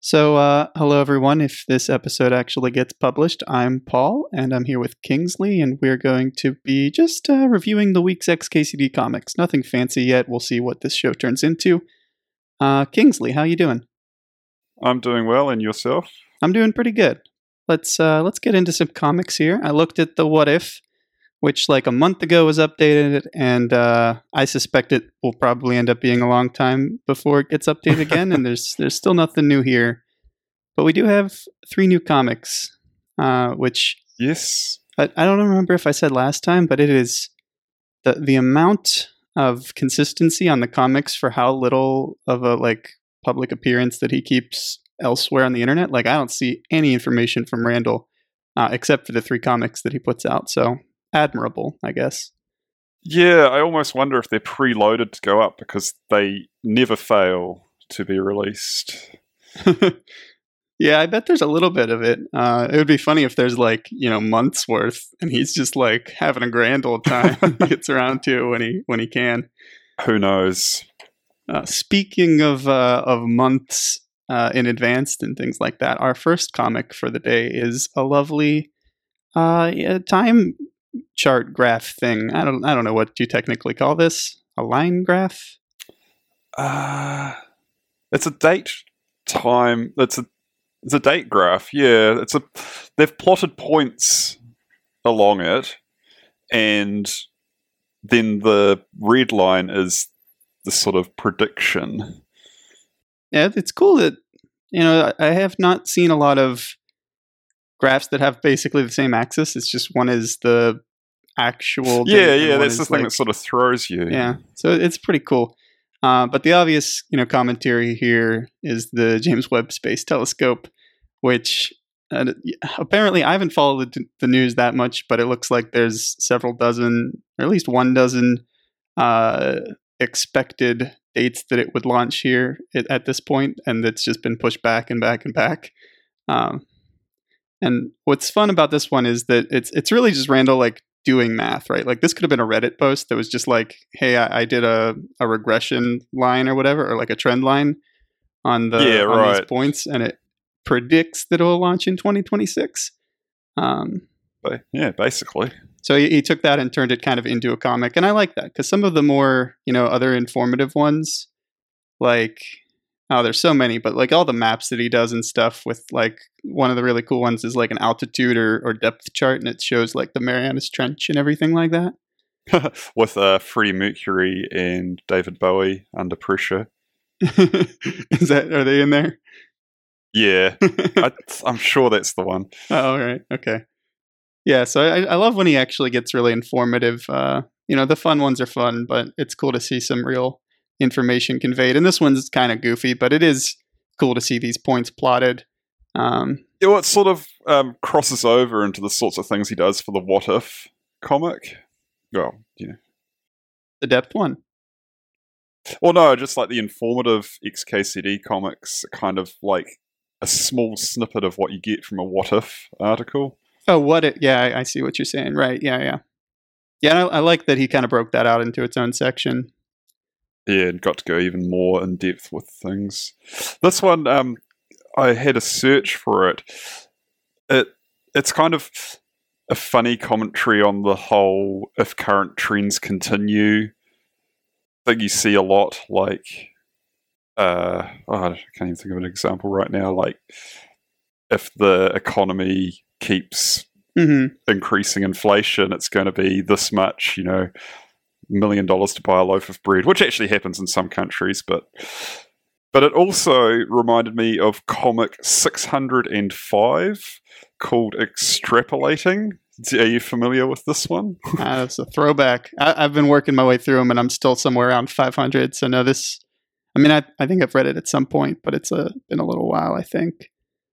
Hello everyone. If this episode actually gets published, I'm Paul, and I'm here with Kingsley, and we're going to be just reviewing the week's XKCD comics. Nothing fancy yet. We'll see what this show turns into. Kingsley, how you doing? I'm doing well, and yourself? I'm doing pretty good. Let's get into some comics here. I looked at the What If, which like a month ago was updated, and I suspect it will probably end up being a long time before it gets updated again. And there's still nothing new here, but we do have 3 new comics, which Yes. I don't remember if I said last time, but it is the amount of consistency on the comics for how little of a public appearance that he keeps elsewhere on the internet. Like I don't see any information from Randall except for the 3 comics that he puts out. So admirable, I guess. Yeah, I almost wonder if they're preloaded to go up because they never fail to be released. Yeah, I bet there's a little bit of it. It would be funny if there's months worth, and he's just like having a grand old time. He gets around to when he can. Who knows? Speaking of months in advance and things like that, our first comic for the day is a lovely time chart graph thing. I don't know what you technically call this. A line graph? It's a date time. It's a date graph. Yeah, they've plotted points along it, and then the red line is the sort of prediction. Yeah, it's cool that I have not seen a lot of graphs that have basically the same axis. It's just one is the actual date. Yeah, that's the thing that sort of throws you. Yeah, so it's pretty cool. But the obvious commentary here is the James Webb Space Telescope, which apparently I haven't followed the news that much, but it looks like there's several dozen, or at least 12 expected dates that it would launch here at this point, and it's just been pushed back and back and back. And what's fun about this one is that it's really just Randall doing math, right? Like this could have been a Reddit post that was just like, hey, I did a regression line or whatever, or like a trend line on these points, and it predicts that it will launch in 2026. Yeah, basically. So he took that and turned it kind of into a comic, and I like that because some of the more other informative ones, there's so many, but all the maps that he does and stuff with one of the really cool ones is an altitude or depth chart, and it shows the Marianas Trench and everything like that. With Freddie Mercury and David Bowie under pressure. Are they in there? Yeah, I'm sure that's the one. Oh, all right. Okay. Yeah, so I love when he actually gets really informative. The fun ones are fun, but it's cool to see some real information conveyed. And this one's kind of goofy, but it is cool to see these points plotted. It sort of crosses over into the sorts of things he does for the What If comic. Well, the depth one. Well, no, just like the informative XKCD comics, kind of like a small snippet of what you get from a What If article. Oh, what it? Yeah, I see what you're saying. Right? Yeah. I like that he kind of broke that out into its own section. Yeah, and got to go even more in depth with things. This one, I had a search for it. It's kind of a funny commentary on the whole if current trends continue. I think you see a lot I can't even think of an example right now. Like if the economy keeps increasing inflation, it's going to be this much, $1 million to buy a loaf of bread, which actually happens in some countries, but it also reminded me of comic 605 called Extrapolating. Are you familiar with this one? It's a throwback. I've been working my way through them, and I'm still somewhere around 500. So no, this. I mean, I think I've read it at some point, but it's been a little while, I think.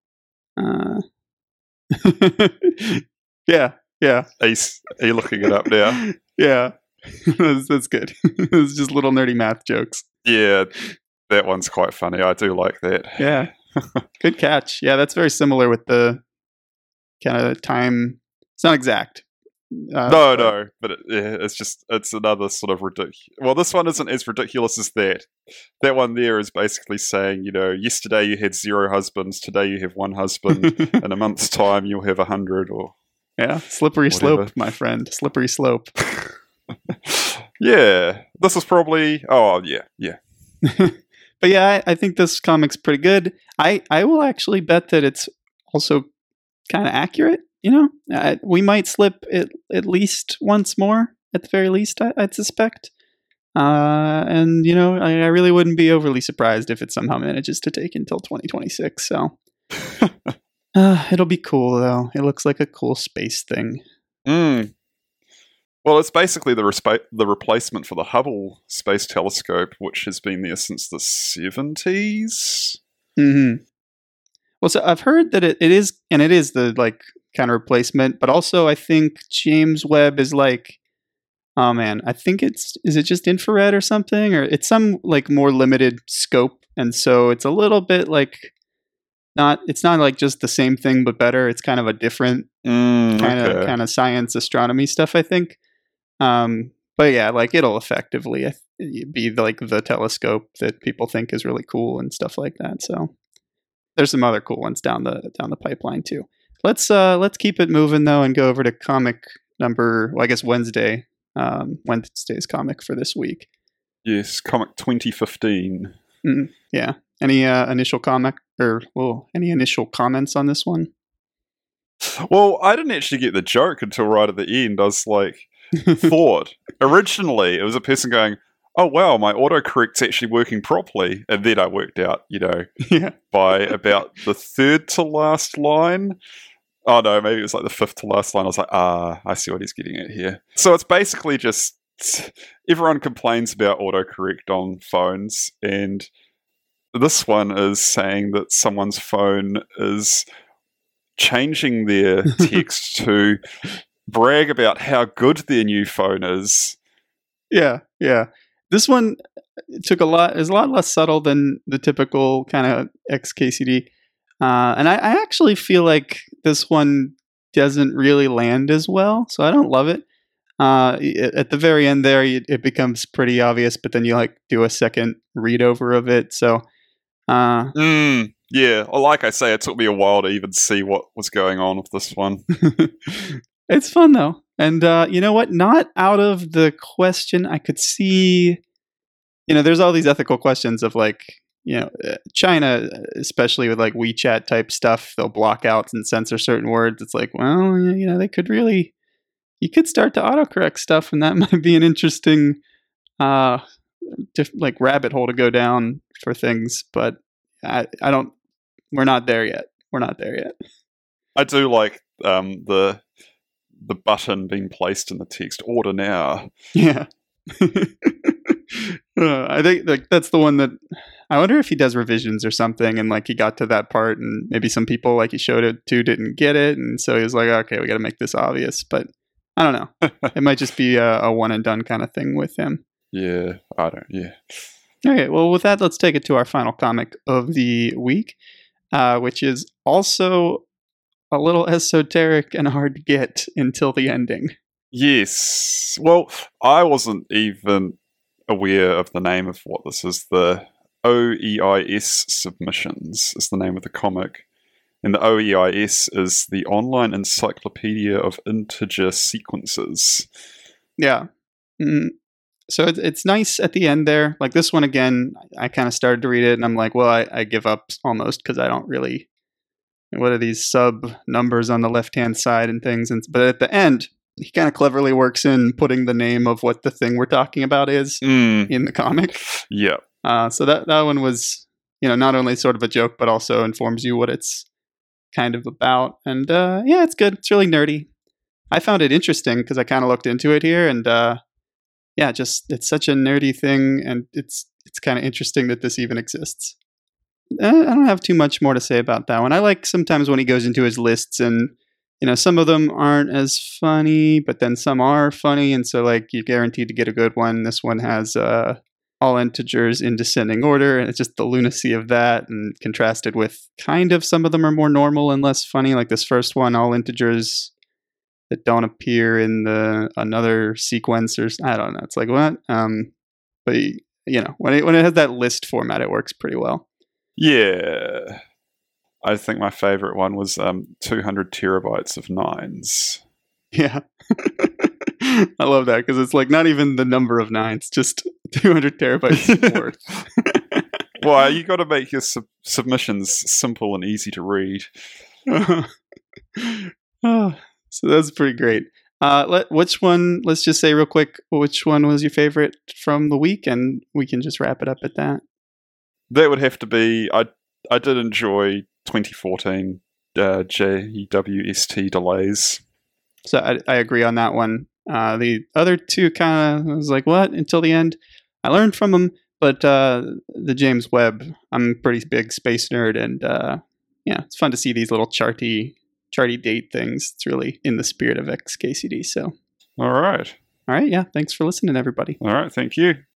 Yeah. Are you looking it up now? Yeah, that's good. It's just little nerdy math jokes. Yeah, that one's quite funny. I do like that. Yeah, good catch. Yeah, that's very similar with the kind of time. It's not exact, No, but it's another sort of ridiculous. Well, this one isn't as ridiculous as that. That one there is basically saying, yesterday you had 0 husbands, today you have 1 husband. In a month's time, you'll have 100, or slippery slope, my friend, slippery slope. Yeah, this is probably. Oh, yeah. But yeah, I think this comic's pretty good. I will actually bet that it's also kind of accurate. We might slip at least once more, at the very least, I'd suspect. And, I really wouldn't be overly surprised if it somehow manages to take until 2026. So it'll be cool, though. It looks like a cool space thing. Well, it's basically the replacement for the Hubble Space Telescope, which has been there since the 70s. Mm-hmm. Well, so I've heard that it is the kind of replacement, but also I think James Webb is oh man, I think is it just infrared or something, or it's some more limited scope, and so it's a little bit it's not just the same thing but better. It's kind of a different kind of science astronomy stuff, I think. But yeah, it'll effectively be the telescope that people think is really cool and stuff like that. So there's some other cool ones down the pipeline too. Let's keep it moving though and go over to comic number. Well, I guess Wednesday's comic for this week. Yes, comic 2015. Yeah. Any initial comments on this one? Well, I didn't actually get the joke until right at the end. I was thought originally it was a person going, "Oh wow, my autocorrect's actually working properly," and then I worked out, by about the 3rd to last line. Oh no, maybe it was the 5th to last line. I was I see what he's getting at here. So it's basically just everyone complains about autocorrect on phones, and this one is saying that someone's phone is changing their text to brag about how good their new phone is. Yeah. This one is a lot less subtle than the typical kind of XKCD. And I actually feel like this one doesn't really land as well, so I don't love it. At the very end there, it becomes pretty obvious, but then you do a second read over of it. So, yeah. Well, like I say, it took me a while to even see what was going on with this one. It's fun though, and you know what? Not out of the question. I could see, there's all these ethical questions of China, especially with WeChat type stuff, they'll block out and censor certain words. It's they could really, you could start to autocorrect stuff, and that might be an interesting, rabbit hole to go down for things. But we're not there yet. I do like the button being placed in the text, order now. Yeah. I think that's the one that I wonder if he does revisions or something, and he got to that part, and maybe some people he showed it to didn't get it, and so he was okay, we got to make this obvious. But I don't know. It might just be a one and done kind of thing with him. Yeah, I don't. Yeah. Okay, well, with that, let's take it to our final comic of the week, which is also a little esoteric and hard to get until the ending. Yes. Well, I wasn't even aware of the name of what this is. The OEIS Submissions is the name of the comic. And the OEIS is the Online Encyclopedia of Integer Sequences. Yeah. So it's nice at the end there. This one, again, I kind of started to read it, and I'm well, I give up almost because I don't really... What are these sub numbers on the left-hand side and things? But at the end, he kind of cleverly works in putting the name of what the thing we're talking about is in the comic. Yeah. So that one was, not only sort of a joke, but also informs you what it's kind of about. And yeah, it's good. It's really nerdy. I found it interesting because I kind of looked into it here, and yeah, just it's such a nerdy thing, and it's kind of interesting that this even exists. I don't have too much more to say about that one. I like sometimes when he goes into his lists and, some of them aren't as funny, but then some are funny. And so you're guaranteed to get a good one. This one has all integers in descending order. And it's just the lunacy of that, and contrasted with kind of some of them are more normal and less funny. Like this first one, all integers that don't appear in the another sequence, or I don't know. It's like what? But when it has that list format, it works pretty well. Yeah, I think my favorite one was 200 terabytes of nines. Yeah. I love that because it's like not even the number of nines, just 200 terabytes worth. Well, you got to make your submissions simple and easy to read. So that's pretty great. Which one? Let's just say real quick, which one was your favorite from the week, and we can just wrap it up at that. That would have to be. I did enjoy 2014 JWST delays. So I agree on that one. The other two kind of was like, what? Until the end. I learned from them, but the James Webb, I'm a pretty big space nerd, and it's fun to see these little charty date things. It's really in the spirit of XKCD. So, all right. Yeah. Thanks for listening, everybody. All right. Thank you.